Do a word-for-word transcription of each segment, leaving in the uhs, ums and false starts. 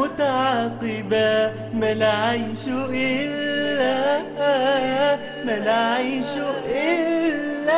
متعاقبا، ما العيش إلا ما العيش إلا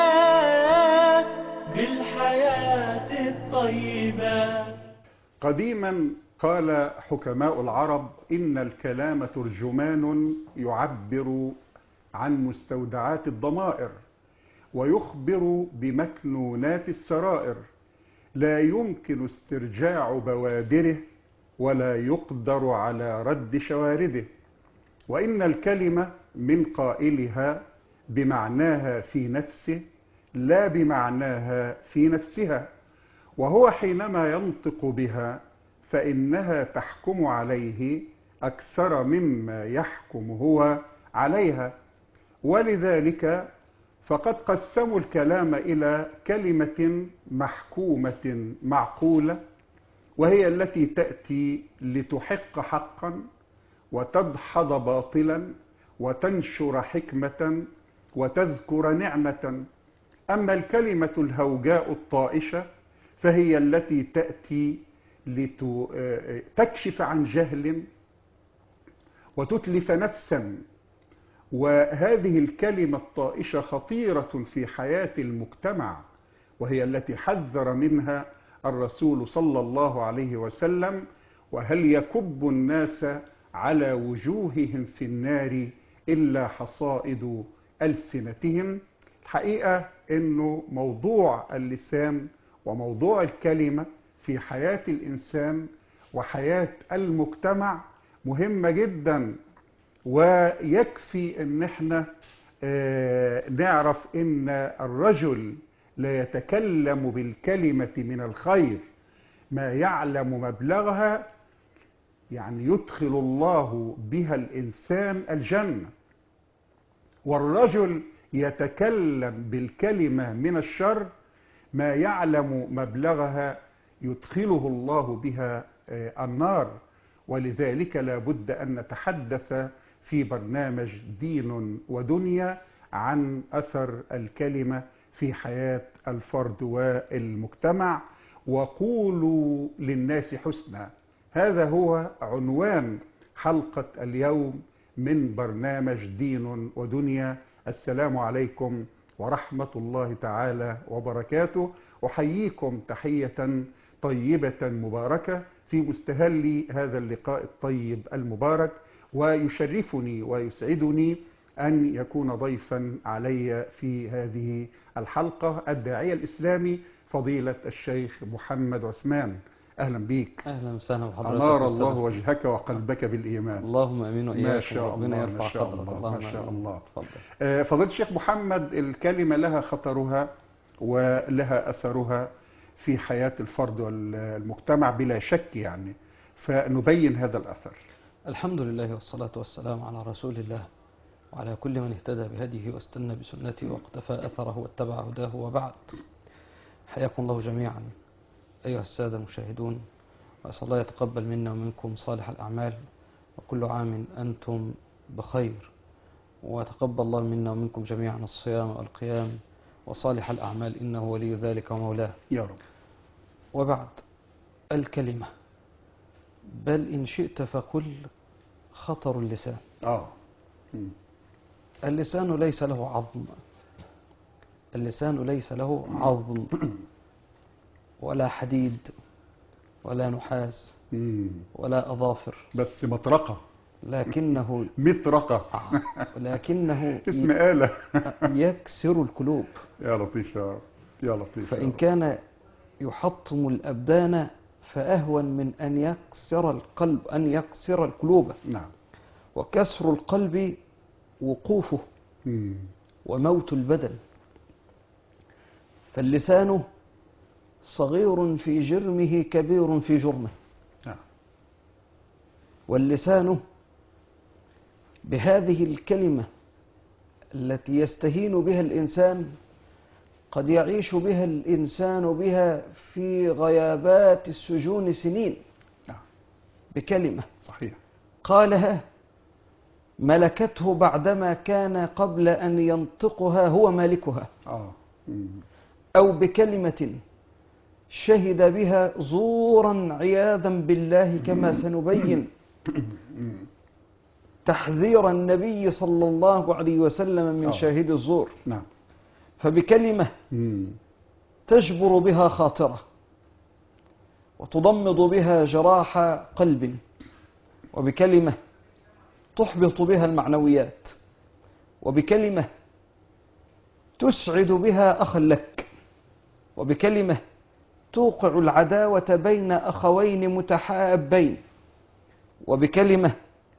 بالحياة الطيبة. قديما قال حكماء العرب إن الكلام ترجمان يعبر عن مستودعات الضمائر ويخبر بمكنونات السرائر، لا يمكن استرجاع بوادره ولا يقدر على رد شوارده، وإن الكلمة من قائلها بمعناها في نفسه لا بمعناها في نفسها، وهو حينما ينطق بها فإنها تحكم عليه أكثر مما يحكم هو عليها. ولذلك فقد قسموا الكلام إلى كلمة محكومة معقولة، وهي التي تأتي لتحق حقا وتدحض باطلا وتنشر حكمة وتذكر نعمة. أما الكلمة الهوجاء الطائشة فهي التي تأتي لتكشف عن جهل وتتلف نفسا. وهذه الكلمة الطائشة خطيرة في حياة المجتمع، وهي التي حذر منها الرسول صلى الله عليه وسلم: وهل يكب الناس على وجوههم في النار إلا حصائد ألسنتهم. الحقيقة أنه موضوع اللسان وموضوع الكلمة في حياة الإنسان وحياة المجتمع مهمة جدا، ويكفي ان احنا نعرف ان الرجل لا يتكلم بالكلمة من الخير ما يعلم مبلغها، يعني يدخل الله بها الإنسان الجنة، والرجل يتكلم بالكلمة من الشر ما يعلم مبلغها يدخله الله بها النار. ولذلك لا بد أن نتحدث في برنامج دين ودنيا عن أثر الكلمة في حياة الفرد والمجتمع. وقولوا للناس حسنا، هذا هو عنوان حلقة اليوم من برنامج دين ودنيا. السلام عليكم ورحمة الله تعالى وبركاته. أحييكم تحية طيبة مباركة في مستهل هذا اللقاء الطيب المبارك، ويشرفني ويسعدني أن يكون ضيفا علي في هذه الحلقة الداعية الإسلامي فضيلة الشيخ محمد عثمان. أهلا بيك. أهلا وسهلا بحضرتك. أنار الله وجهك وقلبك بالإيمان. اللهم أمين وإياك. ما شاء ربنا الله، يرفع ما شاء قدرك. الله، اللهم ما شاء الله. تفضل. فضيلة الشيخ محمد، الكلمة لها خطرها ولها أثرها في حياة الفرد والمجتمع بلا شك، يعني فنبين هذا الأثر. الحمد لله والصلاة والسلام على رسول الله وعلى كل من اهتدى بهديه واستنى بسنته واقتفى أثره واتبع هداه، وبعد. حياكم الله جميعا أيها السادة المشاهدون، وأسأل الله يتقبل منا ومنكم صالح الأعمال، وكل عام أنتم بخير، وتقبل الله منا ومنكم جميعا الصيام والقيام وصالح الأعمال، إنه ولي ذلك ومولاه يا رب. وبعد. الكلمة، بل إن شئت فقل خطر اللسان. آه. اللسان ليس له عظم، اللسان ليس له عظم ولا حديد ولا نحاس ولا أظافر، بس مطرقة، لكنه مطرقة لكنه اسم آلة يكسر القلوب. يا لطيف يا رب، يا لطيف. فإن كان يحطم الأبدان فأهون من أن يكسر القلب، أن يكسر القلوب. نعم. وكسر القلب وقوفه مم. وموت البدن. فاللسان صغير في جرمه كبير في جرمه. نعم. واللسان بهذه الكلمة التي يستهين بها الإنسان قد يعيش بها الإنسان بها في غيابات السجون سنين. نعم. بكلمة صحيح قالها ملكته بعدما كان قبل أن ينطقها هو مالكها. آه. مم. أو بكلمة شهد بها زورا عياذا بالله كما سنبين تحذير النبي صلى الله عليه وسلم من آه. شاهد الزور. نعم. فبكلمة مم. تجبر بها خاطرة وتضمد بها جراح قلب، وبكلمة تحبط بها المعنويات، وبكلمة تسعد بها أخا لك، وبكلمة توقع العداوة بين أخوين متحابين، وبكلمة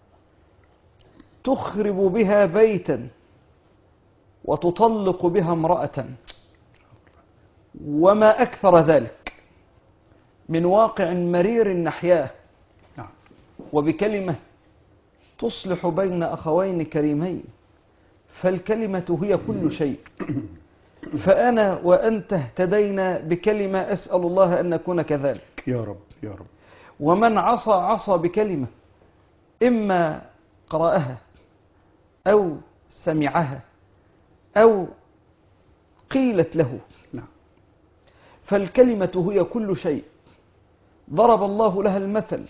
تخرب بها بيتا وتطلق بها امرأة، وما أكثر ذلك من واقع مرير نحياه. نعم. وبكلمة تصلح بين أخوين كريمين. فالكلمة هي كل شيء. فأنا وأنت اهتدينا بكلمة، أسأل الله أن نكون كذلك يا رب يا رب. ومن عصى عصى بكلمة إما قرأها أو سمعها أو قيلت له. نعم. فالكلمة هي كل شيء. ضرب الله لها المثل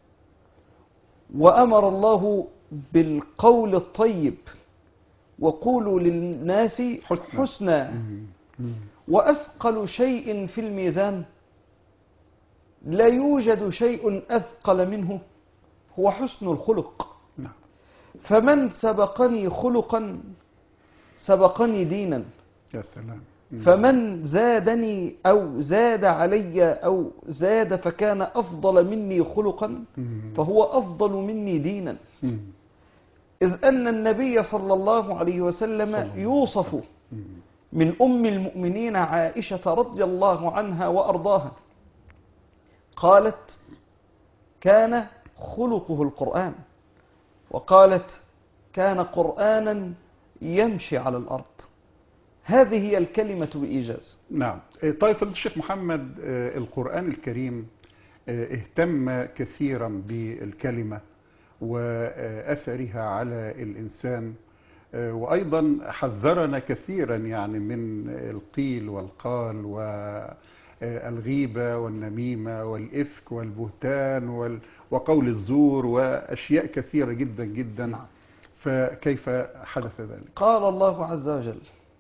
وأمر الله بالقول الطيب، وقولوا للناس حسنا, حسنا. مم. مم. وأثقل شيء في الميزان لا يوجد شيء أثقل منه هو حسن الخلق. نعم. فمن سبقني خلقا سبقني دينا، يا سلام. مم. فمن زادني أو زاد علي أو زاد فكان أفضل مني خلقا مم. فهو أفضل مني دينا. مم. إذ أن النبي صلى الله عليه وسلم صلى الله يوصف مم. من أم المؤمنين عائشة رضي الله عنها وأرضاها، قالت كان خلقه القرآن، وقالت كان قرآنا يمشي على الأرض. هذه هي الكلمة بإيجاز. نعم. طيب فضيلة الشيخ محمد، آه، القرآن الكريم آه، اهتم كثيرا بالكلمة وأثرها على الإنسان، آه، وأيضا حذرنا كثيرا يعني من القيل والقال والغيبة والنميمة والإفك والبهتان وال- وقول الزور وأشياء كثيرة جدا جدا. نعم. فكيف حدث ذلك؟ قال الله عز وجل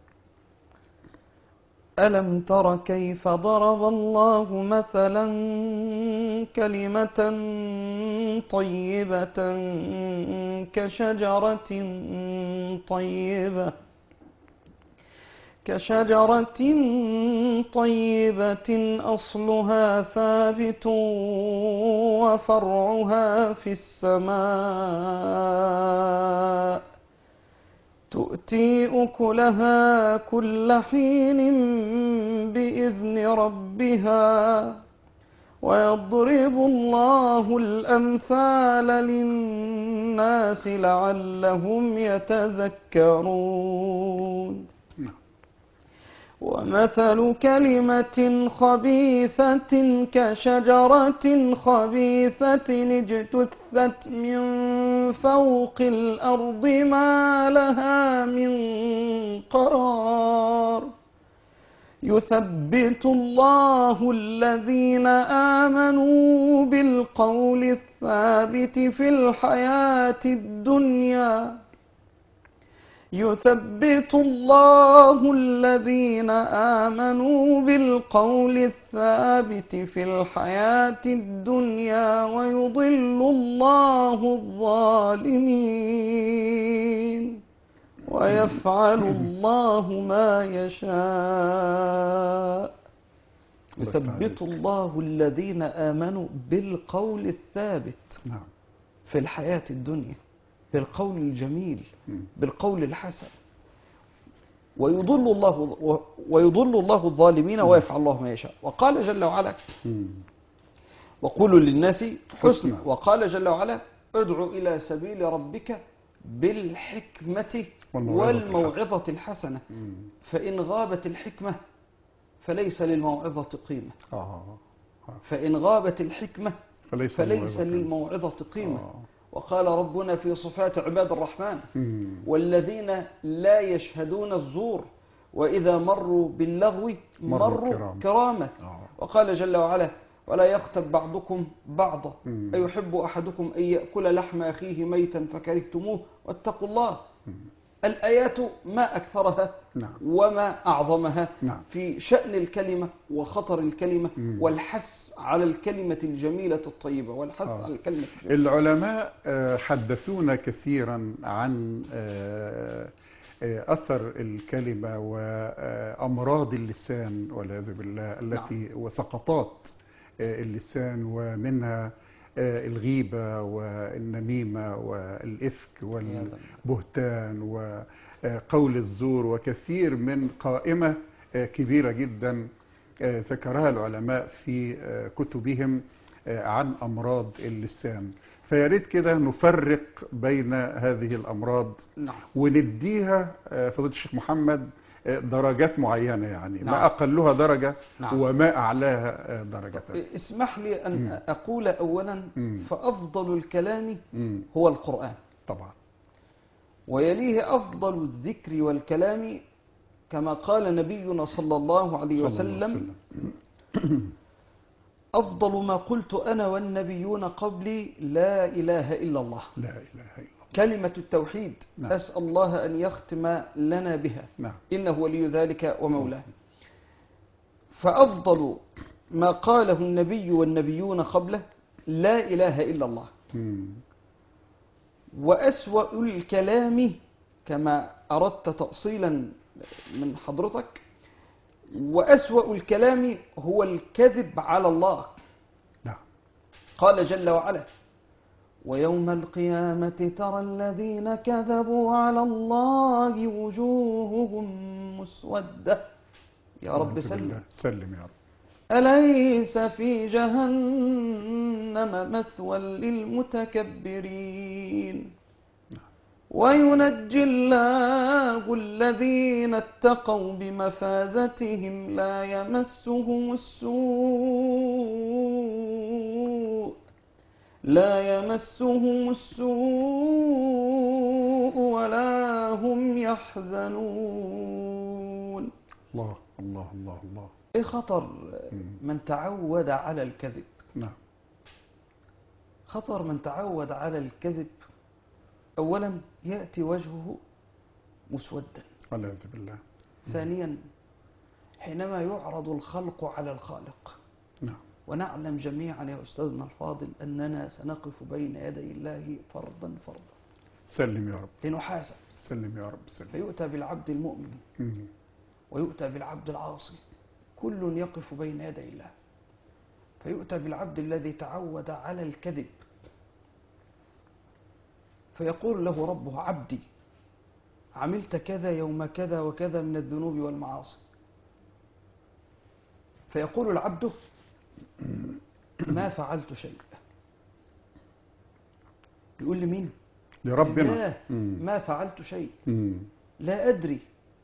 ألم تر كيف ضرب الله مثلا كلمة طيبة كشجرة طيبة كشجرة طيبة أصلها ثابت وفرعها في السماء تؤتي أكلها كل حين بإذن ربها ويضرب الله الأمثال للناس لعلهم يتذكرون. ومثل كلمة خبيثة كشجرة خبيثة اجتثت من فوق الأرض ما لها من قرار يثبت الله الذين آمنوا بالقول الثابت في الحياة الدنيا يثبت الله الذين آمنوا بالقول الثابت في الحياة الدنيا ويضل الله الظالمين ويفعل الله ما يشاء. يثبت الله الذين آمنوا بالقول الثابت نعم. في الحياة الدنيا، بالقول الجميل، بالقول الحسن، ويضل الله ويضل الله الظالمين ويفعل الله ما يشاء. وقال جل وعلا وقولوا للناس حسنا، وقال جل وعلا ادعو إلى سبيل ربك بالحكمة والموعظة الحسنة فإن غابت الحكمة فليس للموعظة قيمة. فإن غابت الحكمة فليس, فليس للموعظة قيمة. وقال ربنا في صفات عباد الرحمن والذين لا يشهدون الزور وإذا مروا باللغو مروا كرامة. وقال جل وعلا ولا يغتب بعضكم بعضا مم. أيحب أحدكم أن يأكل لحم أخيه ميتا فكرهتموه واتقوا الله. مم. الآيات ما أكثرها نعم. وما أعظمها نعم. في شأن الكلمة وخطر الكلمة مم. والحث على الكلمة الجميلة الطيبة والحث آه. على الكلمة الجميلة. العلماء آه، حدثونا كثيرا عن آه، آه، أثر الكلمة وأمراض اللسان والعياذ بالله التي وسقطات آه، اللسان، ومنها آه، الغيبة والنميمة والإفك والبهتان وقول الزور، وكثير من قائمة آه، كبيرة جدا آه، ذكرها العلماء في آه، كتبهم آه، عن أمراض اللسان. فياريت كده نفرق بين هذه الأمراض نعم. ونديها آه، فضيلة الشيخ محمد آه، درجات معينة، يعني نعم. ما أقلها درجة نعم. وما أعلاها آه، درجة. اسمح لي أن مم. أقول أولا مم. فأفضل الكلام مم. هو القرآن، طبعا. ويليه أفضل الذكر والكلام كما قال نبينا صلى الله عليه صلى الله عليه وسلم وسلم. أفضل ما قلت أنا والنبيون قبلي لا إله إلا الله، لا إله إلا الله. كلمة التوحيد. نعم. أسأل الله أن يختم لنا بها، نعم. إنه ولي ذلك ومولاه. فأفضل ما قاله النبي والنبيون قبله لا إله إلا الله. مم. وأسوأ الكلام كما أردت تأصيلا من حضرتك، وأسوأ الكلام هو الكذب على الله. نعم. قال جل وعلا ويوم القيامة ترى الذين كذبوا على الله وجوههم مسودة. يا رب سلم. سلم يا رب. أليس في جهنم مثوى للمتكبرين وينجي الله الذين اتقوا بمفازتهم لا يمسهم السوء لا يمسهم السوء ولا هم يحزنون. الله الله الله الله. ايه خطر من تعود على الكذب؟ نعم. خطر من تعود على الكذب أولا يأتي وجهه مسودا، والعياذ بالله. ثانيا حينما يعرض الخلق على الخالق، نعم. ونعلم جميعا يا أستاذنا الفاضل أننا سنقف بين يدي الله فردا فردا سلم يا رب. لنحاسب. سلم يا رب. سلم. فيؤتى بالعبد المؤمن مم. ويؤتى بالعبد العاصي، كل يقف بين يدي الله. فيؤتى بالعبد الذي تعود على الكذب فيقول له ربه عبدي عملت كذا يوم كذا وكذا من الذنوب والمعاصي. فيقول العبد ما فعلت شيء. يقول لمين؟ لربنا. لا ما فعلت شيء. مم. لا أدري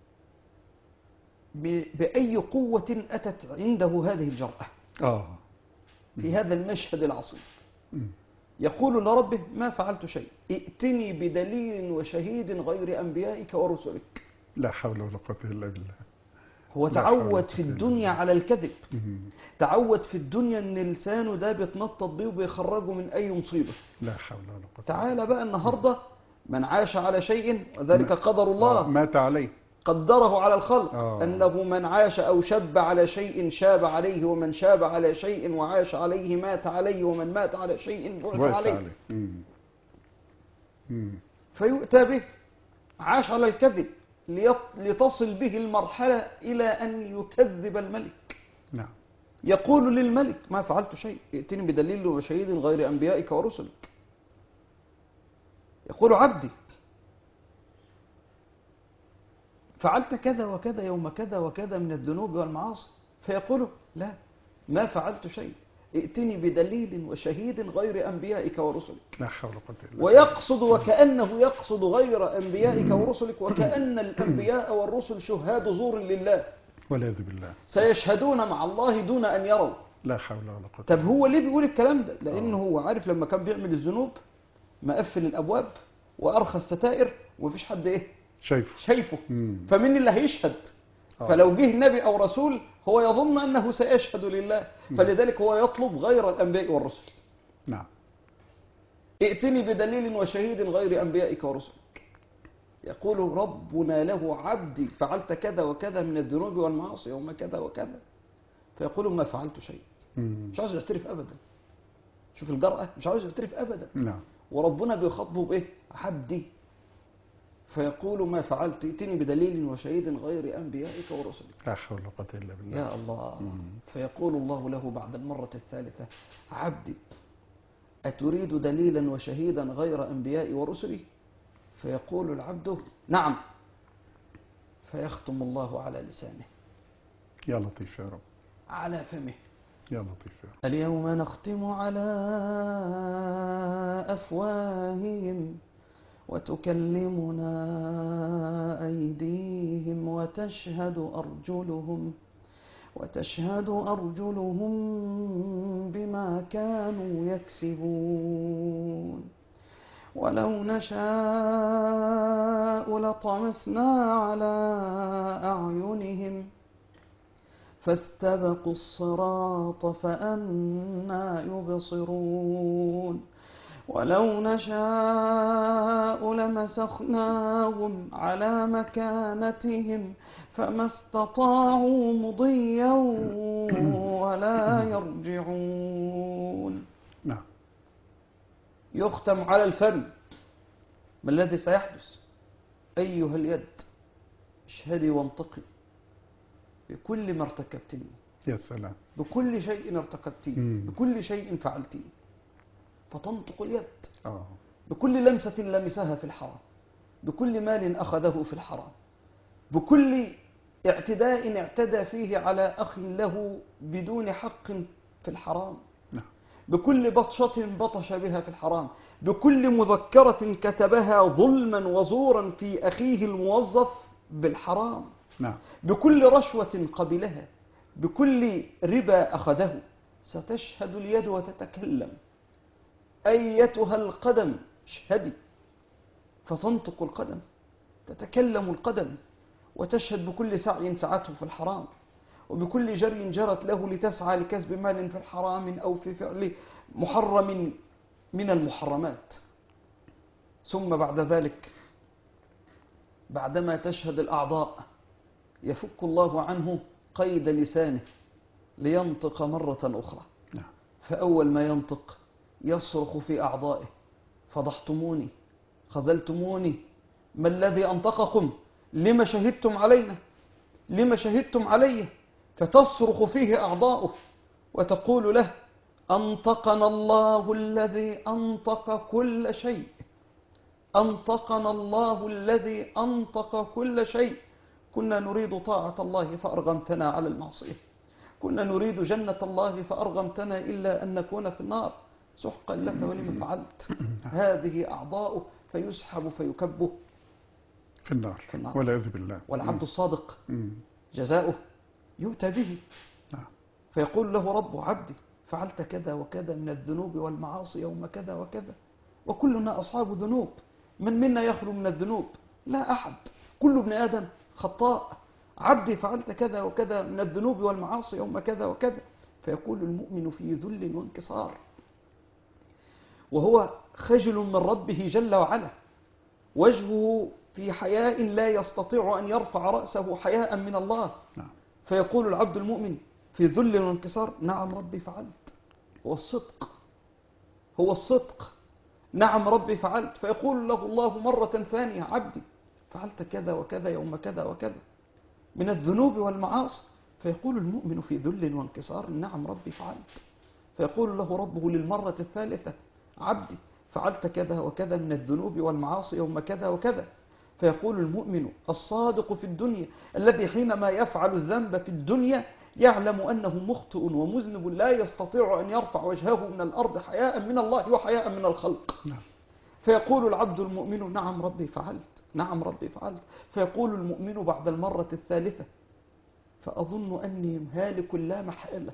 بأي قوة أتت عنده هذه الجرأة آه. في هذا المشهد العصيب. مم. يقول لربه ما فعلت شيء، ائتني بدليل وشهيد غير أنبيائك ورسلك. لا حول ولا قوة إلا بالله. هو تعود في الدنيا على الكذب، مم. تعود في الدنيا ان لسانه ده بيتنطط بيه وبيخرجه من اي مصيبه. لا حول ولا قوة. تعالى بقى النهارده من عاش على شيء وذلك قدر الله آه. مات عليه، قدره على الخلق. آه. انه من عاش او شب على شيء شاب عليه، ومن شاب على شيء وعاش عليه مات عليه، ومن مات على شيء بعث بعث عليه, عليه. مم. مم. فيؤتى به عاش على الكذب ليط- لتصل به المرحله الى ان يكذب الملك. نعم. يقول للملك ما فعلت شيء، ائتني بدليل وشهيد غير أنبيائك ورسلك. يقول عبدي فعلت كذا وكذا يوم كذا وكذا من الذنوب والمعاصي. فيقول لا ما فعلت شيء، ائتني بدليل وشهيد غير أنبيائك ورسلك. لا حول ولا قوة إلا بالله. ويقصد وكأنه يقصد غير أنبيائك ورسلك، وكأن الأنبياء والرسل شهاد زور لله والعياذ بالله. سيشهدون مع الله دون أن يروا. لا حول ولا قوة. طب هو ليه بيقول الكلام ده؟ لأنه هو عارف لما كان بيعمل الذنوب مقفل الأبواب وأرخى الستائر ومفيش حد إيه شايفه. شايفه. مم. فمين اللي هيشهد؟ آه. فلو جه نبي أو رسول هو يظن أنه سيشهد لله، فلذلك هو يطلب غير الأنبياء والرسل. نعم. ائتني بدليل وشهيد غير أنبيائك ورسلك. يقول ربنا له عبدي فعلت كذا وكذا من الذنوب والمعاصي يوم كذا وكذا، فيقول ما فعلت شيء. مم. مش عاوز يعترف أبدا. شوف الجرأة، مش عاوز يعترف أبدا. نعم. وربنا بيخاطبه بإيه؟ عبدي. فيقول ما فعلت ائتني بدليل وشهيد غير أنبيائك ورسلك. لا حول ولا قوة إلا بالله. يا الله. مم. فيقول الله له بعد المرة الثالثة عبدي أتريد دليلا وشهيدا غير أنبيائي ورسلي؟ فيقول العبد نعم. فيختم الله على لسانه، يا لطيف يا رب، على فمه. يا لطيف يا رب. اليوم نختم على أفواههم وتكلمنا أيديهم وتشهد أرجلهم وتشهد أرجلهم بما كانوا يكسبون. ولو نشاء لطمسنا على أعينهم فاستبقوا الصراط فأنى يبصرون. ولو نشاء لمسخناهم على مكانتهم فما استطاعوا مضيا ولا يرجعون. نعم. يختم على الفم. ما الذي سيحدث؟ أيها اليد اشهدي وانطقي بكل ما ارتكبتني، يا سلام. بكل شيء ارتكبتيه، مم. بكل شيء فعلتيه. فتنطق اليد آه. بكل لمسة لمسها في الحرام، بكل مال أخذه في الحرام، بكل اعتداء اعتدى فيه على أخ له بدون حق في الحرام، نعم. بكل بطشة بطش بها في الحرام، بكل مذكرة كتبها ظلما وزورا في أخيه الموظف بالحرام، نعم. بكل رشوة قبلها، بكل ربا أخذه. ستشهد اليد وتتكلم. أيتها القدم اشهدي. فتنطق القدم، تتكلم القدم وتشهد بكل سعي سعته في الحرام، وبكل جري جرت له لتسعى لكسب مال في الحرام أو في فعل محرم من المحرمات. ثم بعد ذلك بعدما تشهد الأعضاء يفك الله عنه قيد لسانه لينطق مرة أخرى. نعم. فأول ما ينطق يصرخ في أعضائه فضحتموني، خذلتموني، ما الذي أنطقكم؟ لما شهدتم علينا؟ لما شهدتم علي؟ فتصرخ فيه أعضاؤه وتقول له أنطقنا الله الذي أنطق كل شيء، أنطقنا الله الذي أنطق كل شيء. كنا نريد طاعة الله فأرغمتنا على المعصية، كنا نريد جنة الله فأرغمتنا إلا أن نكون في النار، سحقا لك ولما فعلت. هذه أعضاؤه فيسحب فيكبه في النار, في النار. والعياذ بالله. والعبد الصادق مم. جزاؤه يؤتى به. نعم. فيقول له رب عبدي فعلت كذا وكذا من الذنوب والمعاصي يوم كذا وكذا، وكلنا أصحاب ذنوب، من منا يخلو من الذنوب؟ لا أحد، كل ابن آدم خطاء. عبدي فعلت كذا وكذا من الذنوب والمعاصي يوم كذا وكذا. فيقول المؤمن في ذل وانكسار وهو خجل من ربه جل وعلا، وجهه في حياء لا يستطيع أن يرفع رأسه حياء من الله. نعم. فيقول العبد المؤمن في ذل وانكسار نعم ربي فعلت. هو الصدق، هو الصدق، نعم ربي فعلت. فيقول له الله مرة ثانية عبدي فعلت كذا وكذا يوم كذا وكذا من الذنوب والمعاصي. فيقول المؤمن في ذل وانكسار نعم ربي فعلت. فيقول له ربه للمرة الثالثة عبدي فعلت كذا وكذا من الذنوب والمعاصي يوم كذا وكذا. فيقول المؤمن الصادق في الدنيا الذي حينما يفعل الذنب في الدنيا يعلم أنه مخطئ ومذنب لا يستطيع أن يرفع وجهه من الأرض حياء من الله وحياء من الخلق. نعم. فيقول العبد المؤمن نعم ربي فعلت، نعم ربي فعلت. فيقول المؤمن بعد المرة الثالثة فأظن أني هالك لا محالة،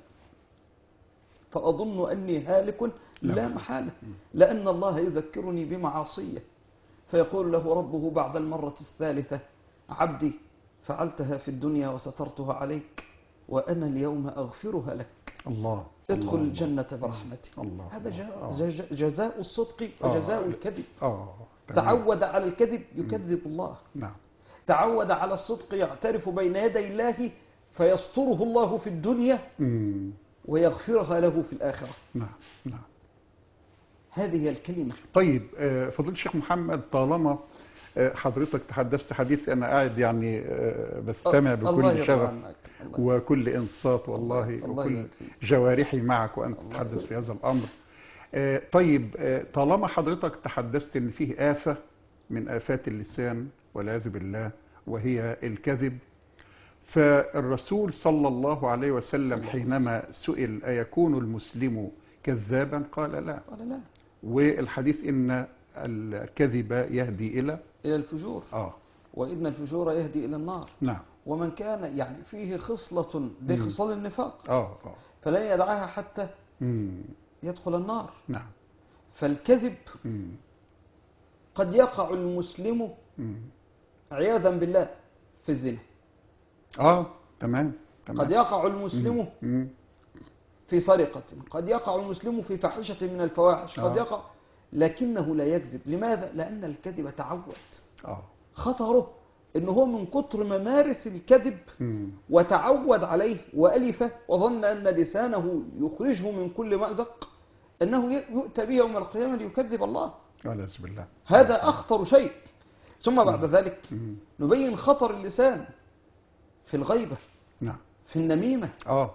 فأظن أني هالك لا محالة، لأن الله يذكرني بمعاصيه. فيقول له ربه بعد المرة الثالثة عبدي فعلتها في الدنيا وسترتها عليك، وأنا اليوم أغفرها لك، الله ادخل الله. الجنة برحمتي. الله هذا الله. جا- آه. جا- جزاء الصدق وجزاء آه. الكذب. اه تمام. تعود على الكذب يكذب الله، نعم. تعود على الصدق يعترف بين يدي الله فيستره الله في الدنيا مم. ويغفرها له في الآخرة. نعم نعم. هذه هي الكلمة. طيب آه، فضيلة الشيخ محمد، طالما آه، حضرتك تحدثت حديث أنا قاعد يعني آه، بستمع الله بكل يرضى شغف عنك. الله وكل انصات والله، الله وكل يبارك فيك. جوارحي معك وأنت الله تتحدث يبارك في هذا الأمر. آه، طيب آه، طالما حضرتك تحدثت أن فيه آفة من آفات اللسان والعياذ بالله وهي الكذب، فالرسول صلى الله عليه وسلم صلى حينما سئل أيكون المسلم كذابا قال لا، قال لا، والحديث إن الكذب يهدي إلى إلى الفجور، آه وإن الفجور يهدي إلى النار. نعم ومن كان يعني فيه خصلة، دي مم. خصال النفاق، آه آه فلا يدعها حتى مم. يدخل النار. نعم فالكذب مم. قد يقع المسلم مم. عياذا بالله في الزنا، آه تمام تمام. قد يقع المسلم مم. مم. في سرقة، قد يقع المسلم في فاحشة من الفواحش، قد آه. يقع، لكنه لا يكذب. لماذا؟ لأن الكذب تعود. آه خطره إنه هو من كتر ما مارس الكذب مم. وتعود عليه وألفه وظن أن لسانه يخرجه من كل مأزق، أنه يؤتى به يوم القيامة ليكذب الله. والعياذ بالله. هذا أخطر شيء. ثم بعد ذلك مم. نبين خطر اللسان في الغيبة، نعم في النميمة. آه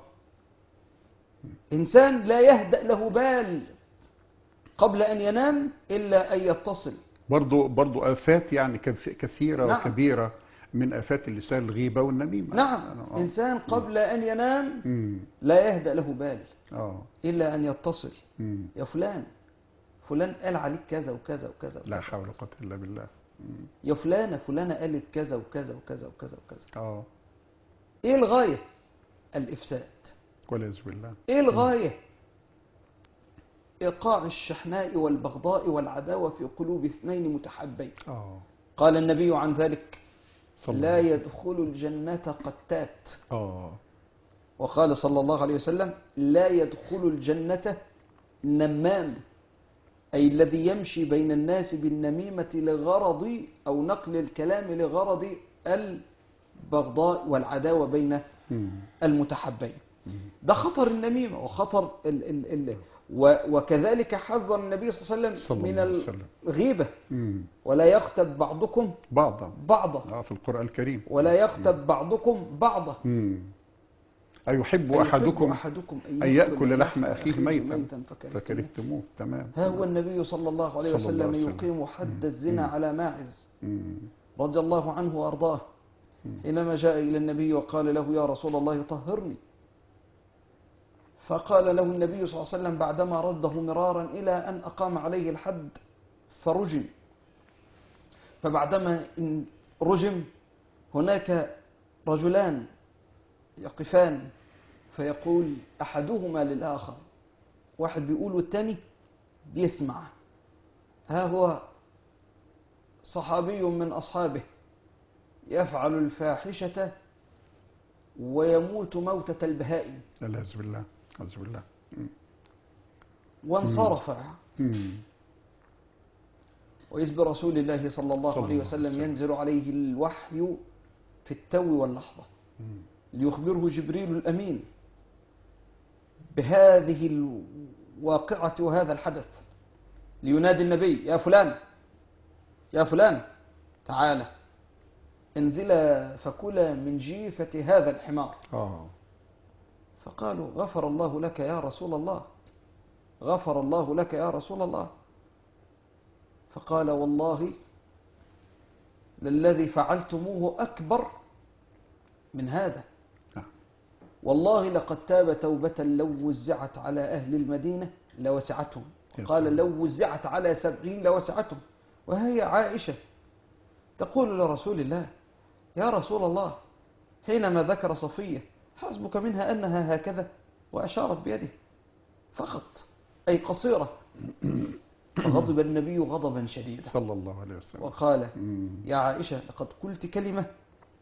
إنسان لا يهدأ له بال قبل أن ينام إلا أن يتصل. برضو برضو آفات يعني كث- كثيرة نعم. وكبيرة من آفات اللسان الغيبة والنميمة. نعم. آه. إنسان قبل أن ينام مم. لا يهدأ له بال آه إلا أن يتصل. مم. يا فلان، فلان قال عليك كذا وكذا وكذا لا وكذا حول ولا وكذا. قوة إلا بالله. مم. يا فلانة، فلانة قالت كذا وكذا وكذا وكذا وكذا. آه إيه الغاية؟ الإفساد. والعياذ بالله. إيه الغاية؟ إيقاع الشحناء والبغضاء والعداوة في قلوب اثنين متحابين. آه قال النبي عن ذلك: صلى الله لا عليه وسلم. يدخل الجنة قتات. آه وقال صلى الله عليه وسلم: لا يدخل الجنة نمام، أي الذي يمشي بين الناس بالنميمة لغرض أو نقل الكلام لغرض البغضاء والعداوة بين مم. المتحبين. مم. ده خطر النميمة وخطر ال ال ال و وكذلك حذر النبي صلى الله عليه صلى وسلم من الله عليه وسلم. الغيبة: مم. ولا يغتب بعضكم بعضا بعضا، آه في القرآن الكريم. ولا يغتب بعضكم بعضا. مم. أيحب أيحب أحدكم أحدكم أن يأكل لحم أخيه ميتا فكرهتموه. فكرهتموه. تمام. ها هو النبي صلى الله عليه صلى الله وسلم عليه وسلم. يقيم حد الزنا مم. على ماعز مم. رضي الله عنه وأرضاه، حينما جاء إلى النبي وقال له: يا رسول الله طهرني. فقال له النبي صلى الله عليه وسلم بعدما رده مرارا إلى أن أقام عليه الحد فرجم. فبعدما إن رجم هناك رجلان يقفان فيقول أحدهما للآخر، واحد بيقول والتاني بيسمع: ها هو صحابي من أصحابه يفعل الفاحشة ويموت موتة البهائم. والعياذ بالله. والعياذ بالله. مم. وانصرف. مم. وإذ برسول الله صلى الله صلى عليه الله وسلم عليه وسلم. ينزل عليه الوحي في التو واللحظة مم. ليخبره جبريل الأمين بهذه الواقعة وهذا الحدث، لينادي النبي: يا فلان، يا فلان، تعالى انزلا فكلا من جيفة هذا الحمار. آه فقالوا: غفر الله لك يا رسول الله، غفر الله لك يا رسول الله. فقال: والله للذي فعلتموه أكبر من هذا، والله لقد تاب توبة لو وزعت على أهل المدينة لوسعتهم، قال لو وزعت على سبعين لوسعتهم. وهي عائشة تقول لرسول الله: يا رسول الله، حينما ذكر صفية حسبك منها أنها هكذا، وأشارت بيده فقط، أي قصيرة. فغضب النبي غضبا شديدا صلى الله عليه وسلم وقال: مم. يا عائشة، لقد قلت كلمة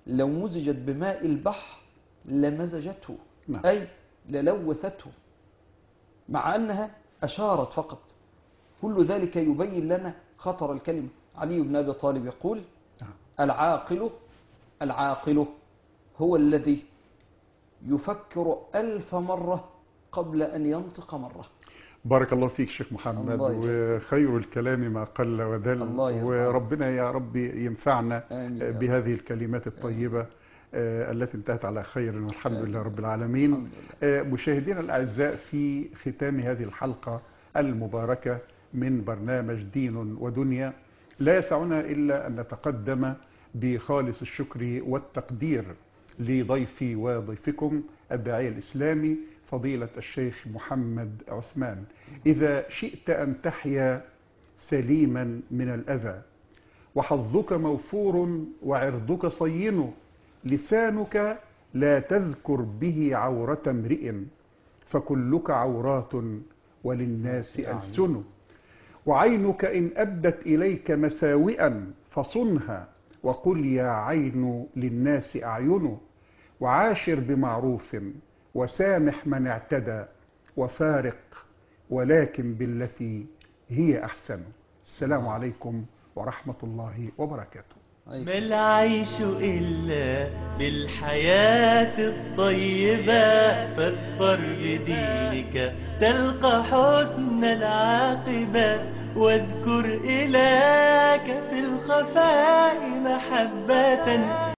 لو مزجت بماء البحر لمزجته، نعم. أي للوثته، مع أنها أشارت فقط. كل ذلك يبين لنا خطر الكلمة. علي بن أبي طالب يقول نعم. العاقل العاقل هو الذي يفكر ألف مرة قبل أن ينطق مرة. بارك الله فيك شيخ محمد، الله يبارك. وخير الكلام ما قل ودل، الله يرضى. وربنا يا رب ينفعنا آمين يا رب. بهذه الكلمات الطيبة آه، التي انتهت على خير، والحمد لله رب العالمين. الحمد آه، مشاهدينا الأعزاء، في ختام هذه الحلقة المباركة من برنامج دين ودنيا، لا يسعنا إلا أن نتقدم بخالص الشكر والتقدير لضيفي وضيفكم الداعية الإسلامي فضيلة الشيخ محمد عثمان. إذا شئت أن تحيا سليما من الأذى، وحظك موفور وعرضك صين، لسانك لا تذكر به عورة امرئ، فكلك عورات وللناس ألسن، وعينك إن أبدت إليك مساوئا فصنها، وقل يا عين للناس أعين، وعاشر بمعروف وسامح من اعتدى، وفارق ولكن بالتي هي أحسن. السلام عليكم ورحمة الله وبركاته. ما العيش إلا بالحياة الطيبة، فاظفر بدينك تلقى حسن العاقبة، واذكر إلهك في الخفاء محبة